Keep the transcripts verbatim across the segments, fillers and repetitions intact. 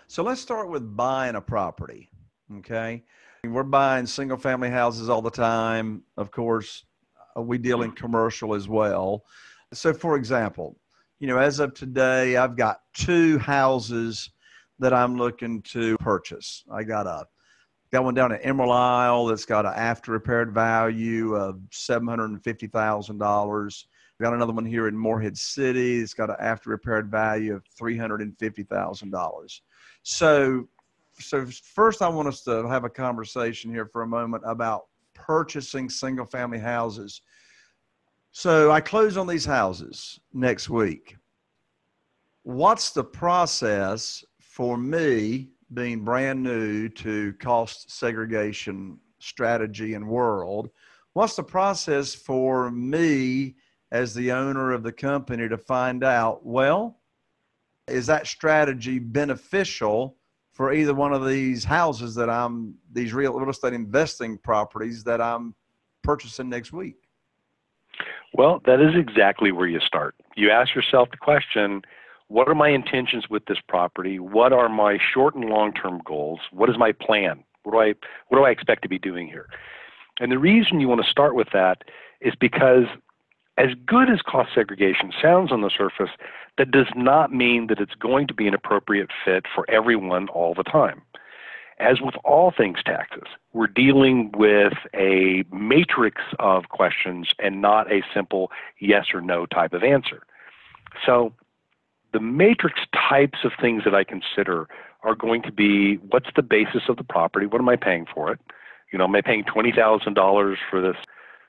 So let's start with buying a property. Okay. We're buying single family houses all the time. Of course, uh, we deal in commercial as well. So for example, you know, as of today, I've got two houses that I'm looking to purchase. I got a got one down at Emerald Isle that's got an after repaired value of seven hundred fifty thousand dollars. Got another one here in Morehead City. It's got an after repaired value of three hundred fifty thousand dollars. So, so first I want us to have a conversation here for a moment about purchasing single family houses. So I close on these houses next week. What's the process for me, being brand new to cost segregation strategy and world? What's the process for me as the owner of the company to find out, well, is that strategy beneficial for either one of these houses that I'm, these real, real estate investing properties that I'm purchasing next week? Well, that is exactly where you start. You ask yourself the question, what are my intentions with this property? What are my short and long-term goals? What is my plan? What do I, what do I expect to be doing here? And the reason you want to start with that is because as good as cost segregation sounds on the surface, that does not mean that it's going to be an appropriate fit for everyone all the time. As with all things taxes, we're dealing with a matrix of questions and not a simple yes or no type of answer. So the matrix types of things that I consider are going to be, what's the basis of the property? What am I paying for it? You know, am I paying twenty thousand dollars for this,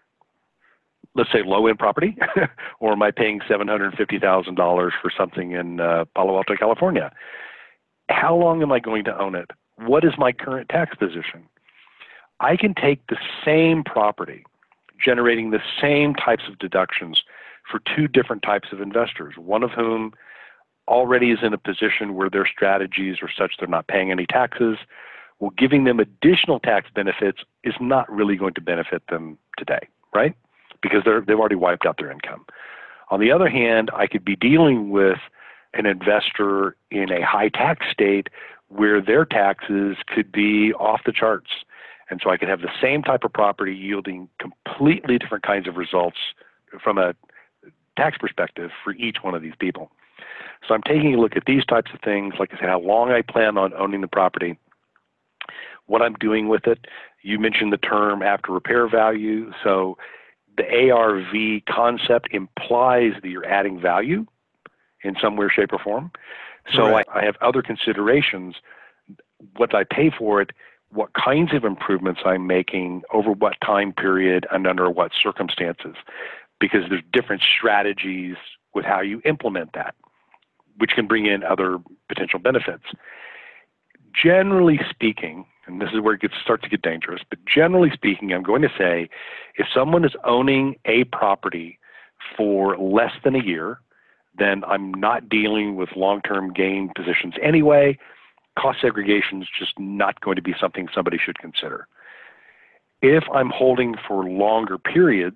let's say, low-end property? Or am I paying seven hundred fifty thousand dollars for something in uh, Palo Alto, California? How long am I going to own it? What is my current tax position? I can take the same property, generating the same types of deductions for two different types of investors, one of whom already is in a position where their strategies are such they're not paying any taxes. Well, giving them additional tax benefits is not really going to benefit them today, right? Because they're, they've already wiped out their income. On the other hand, I could be dealing with an investor in a high tax state where their taxes could be off the charts. And so I could have the same type of property yielding completely different kinds of results from a tax perspective for each one of these people. So I'm taking a look at these types of things, like I said, how long I plan on owning the property, what I'm doing with it. You mentioned the term after repair value. So the A R V concept implies that you're adding value in some way, shape, or form. So I, I have other considerations, what I pay for it, what kinds of improvements I'm making, over what time period, and under what circumstances, because there's different strategies with how you implement that, which can bring in other potential benefits. Generally speaking, and this is where it gets, starts to get dangerous, but generally speaking, I'm going to say if someone is owning a property for less than a year, then I'm not dealing with long-term gain positions anyway. Cost segregation is just not going to be something somebody should consider. If I'm holding for longer periods,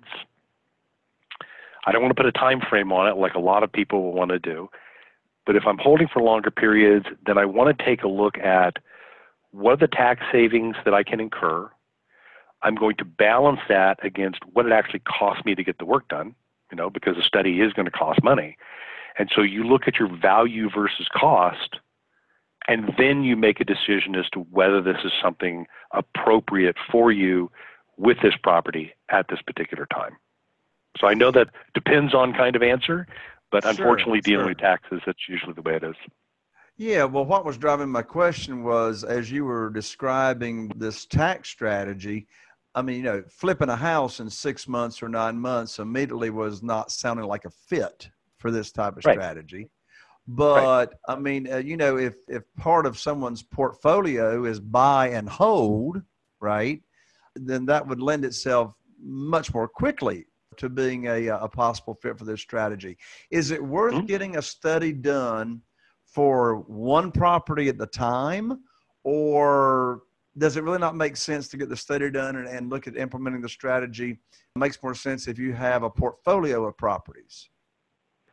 I don't want to put a time frame on it like a lot of people will want to do, but if I'm holding for longer periods, then I want to take a look at what are the tax savings that I can incur. I'm going to balance that against what it actually costs me to get the work done, you know, because a study is going to cost money. And so you look at your value versus cost, and then you make a decision as to whether this is something appropriate for you with this property at this particular time. So I know that depends on kind of answer, but sure, unfortunately dealing sure. with taxes, that's usually the way it is. Yeah, well, what was driving my question was, as you were describing this tax strategy, I mean, you know, flipping a house in six months or nine months immediately was not sounding like a fit for this type of right. strategy. But right. I mean, uh, you know, if, if part of someone's portfolio is buy and hold, right, then that would lend itself much more quickly to being a, a possible fit for this strategy. Is it worth mm-hmm. getting a study done for one property at the time, or does it really not make sense to get the study done and, and look at implementing the strategy? It makes more sense if you have a portfolio of properties.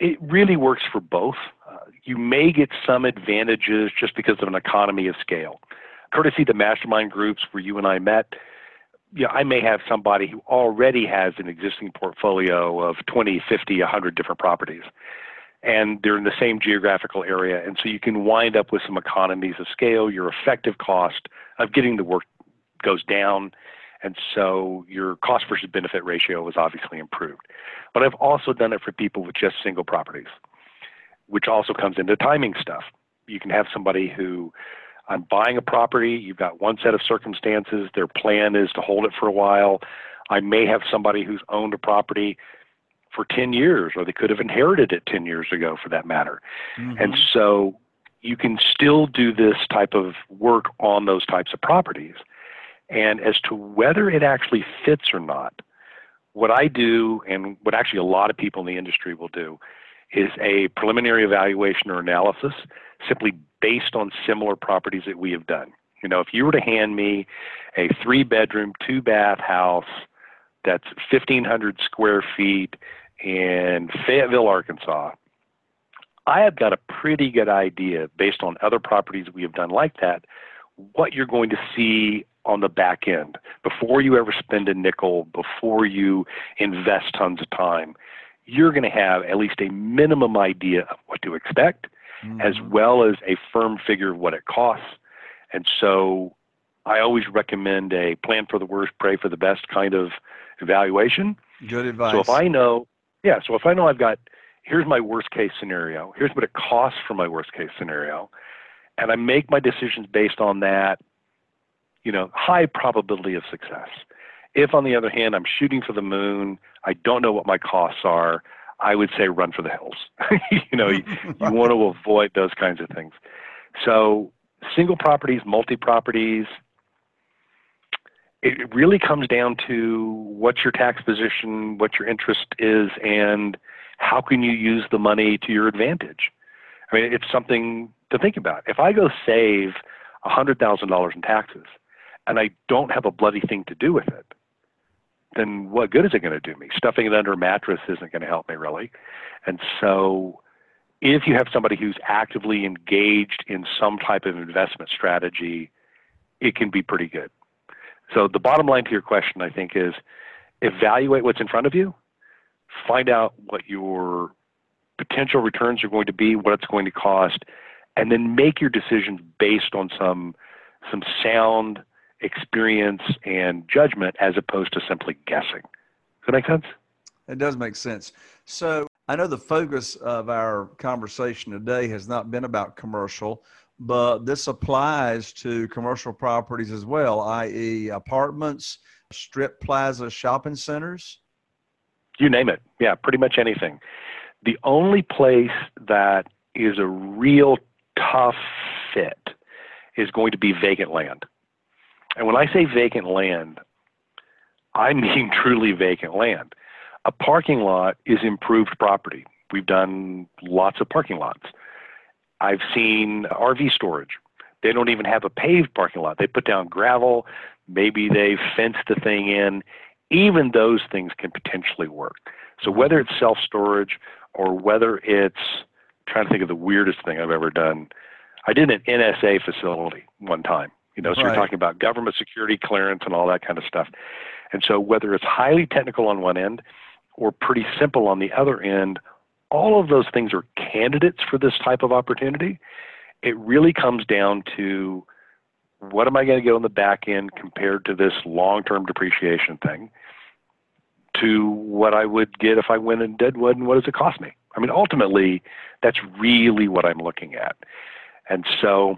it really works for both. Uh, you may get some advantages just because of an economy of scale. Courtesy the mastermind groups where you and I met, yeah, I may have somebody who already has an existing portfolio of twenty, fifty, one hundred different properties, and they're in the same geographical area. And so you can wind up with some economies of scale. Your effective cost of getting the work goes down. And so your cost versus benefit ratio is obviously improved. But I've also done it for people with just single properties, which also comes into timing stuff. You can have somebody who, I'm buying a property, you've got one set of circumstances, their plan is to hold it for a while. I may have somebody who's owned a property for ten years, or they could have inherited it ten years ago for that matter. Mm-hmm. And so you can still do this type of work on those types of properties. And as to whether it actually fits or not, what I do, and what actually a lot of people in the industry will do, is a preliminary evaluation or analysis simply based on similar properties that we have done. You know, if you were to hand me a three-bedroom, two-bath house that's fifteen hundred square feet in Fayetteville, Arkansas, I have got a pretty good idea, based on other properties we have done like that, what you're going to see on the back end before you ever spend a nickel, before you invest tons of time. You're going to have at least a minimum idea of what to expect, mm-hmm. as well as a firm figure of what it costs. And so I always recommend a plan for the worst, pray for the best kind of evaluation. Good advice. So if I know, yeah, so if I know I've got, here's my worst case scenario, here's what it costs for my worst case scenario, and I make my decisions based on that, you know, high probability of success. If, on the other hand, I'm shooting for the moon, I don't know what my costs are, I would say run for the hills. you know, you, you want to avoid those kinds of things. So single properties, multi-properties, it really comes down to what's your tax position, what your interest is, and how can you use the money to your advantage. I mean, it's something to think about. If I go save one hundred thousand dollars in taxes and I don't have a bloody thing to do with it, then what good is it going to do me? Stuffing it under a mattress isn't going to help me really. And so if you have somebody who's actively engaged in some type of investment strategy, it can be pretty good. So the bottom line to your question, I think, is evaluate what's in front of you, find out what your potential returns are going to be, what it's going to cost, and then make your decisions based on some some sound experience and judgment as opposed to simply guessing. Does that make sense? It does make sense. So I know the focus of our conversation today has not been about commercial, but this applies to commercial properties as well, that is apartments, strip plaza, shopping centers. You name it. Yeah, pretty much anything. The only place that is a real tough fit is going to be vacant land. And when I say vacant land, I mean truly vacant land. A parking lot is improved property. We've done lots of parking lots. I've seen R V storage. They don't even have a paved parking lot. They put down gravel. Maybe they've fenced the thing in. Even those things can potentially work. So whether it's self-storage or whether it's, I'm trying to think of the weirdest thing I've ever done. I did an N S A facility one time. You know, so right. You're talking about government security clearance and all that kind of stuff. And so whether it's highly technical on one end or pretty simple on the other end, all of those things are candidates for this type of opportunity. It really comes down to what am I going to get on the back end compared to this long-term depreciation thing to what I would get if I went in Deadwood, and what does it cost me? I mean, ultimately, that's really what I'm looking at. And so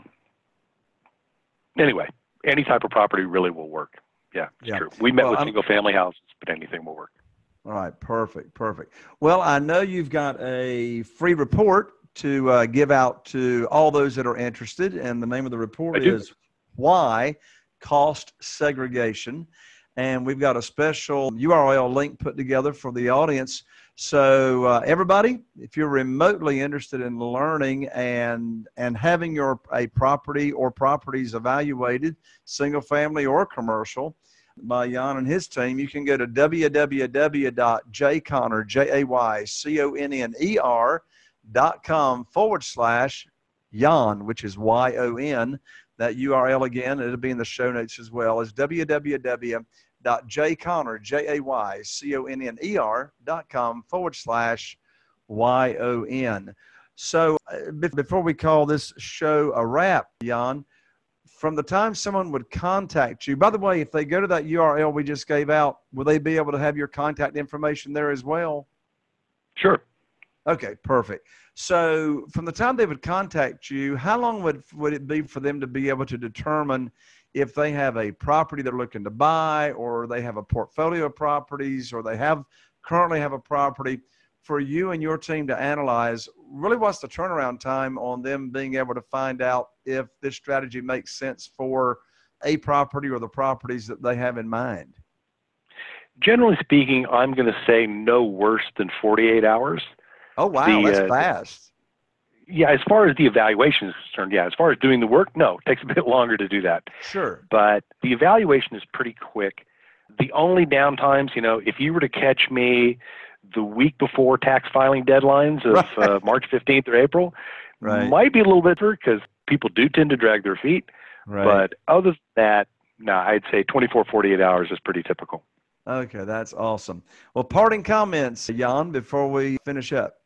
anyway, any type of property really will work. Yeah, it's yeah. true. We met well, with I'm, single family houses, but anything will work. All right, perfect, perfect. Well, I know you've got a free report to uh, give out to all those that are interested, and the name of the report is Why Cost Segregation. And we've got a special U R L link put together for the audience. So uh, everybody, if you're remotely interested in learning and and having your a property or properties evaluated, single family or commercial, by Jan and his team, you can go to w w w dot j conner, J A Y C O N N E R dot com forward slash Jan, which is Y O N. That U R L again, it'll be in the show notes as well, is w w w dot j conner, J A Y C O N N E R dot com forward slash Y O N. So uh, before we call this show a wrap, Jan, from the time someone would contact you, by the way, if they go to that U R L we just gave out, will they be able to have your contact information there as well? Sure. Okay, perfect. So from the time they would contact you, how long would, would it be for them to be able to determine if they have a property they're looking to buy, or they have a portfolio of properties, or they have currently have a property, for you and your team to analyze really what's the turnaround time on them being able to find out if this strategy makes sense for a property or the properties that they have in mind? Generally speaking, I'm going to say no worse than forty-eight hours. Oh, wow, the, that's uh, fast. Yeah, as far as the evaluation is concerned, yeah. As far as doing the work, no, it takes a bit longer to do that. Sure. But the evaluation is pretty quick. The only downtimes, you know, if you were to catch me the week before tax filing deadlines of right. uh, March fifteenth or April, right. might be a little bit because people do tend to drag their feet. Right. But other than that, no, I'd say twenty-four, forty-eight hours is pretty typical. Okay, that's awesome. Well, parting comments, Jan, before we finish up.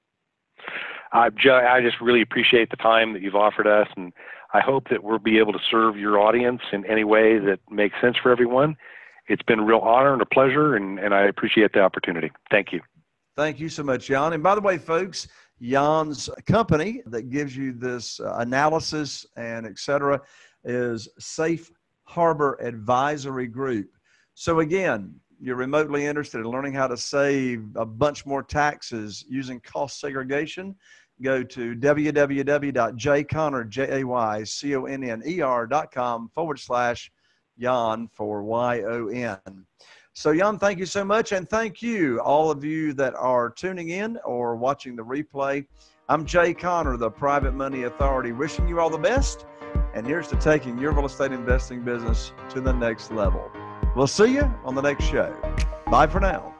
Uh, Joe, I just really appreciate the time that you've offered us, and I hope that we'll be able to serve your audience in any way that makes sense for everyone. It's been a real honor and a pleasure, and, and I appreciate the opportunity. Thank you. Thank you so much, Jan. And by the way, folks, Jan's company that gives you this uh, analysis and et cetera is Safe Harbor Advisory Group. So again, you're remotely interested in learning how to save a bunch more taxes using cost segregation, go to w w w dot j conner, J A Y C O N N E R dot com forward slash Jan for Y O N. So Jan, thank you so much. And thank you, all of you that are tuning in or watching the replay. I'm Jay Conner, the Private Money Authority, wishing you all the best. And here's to taking your real estate investing business to the next level. We'll see you on the next show. Bye for now.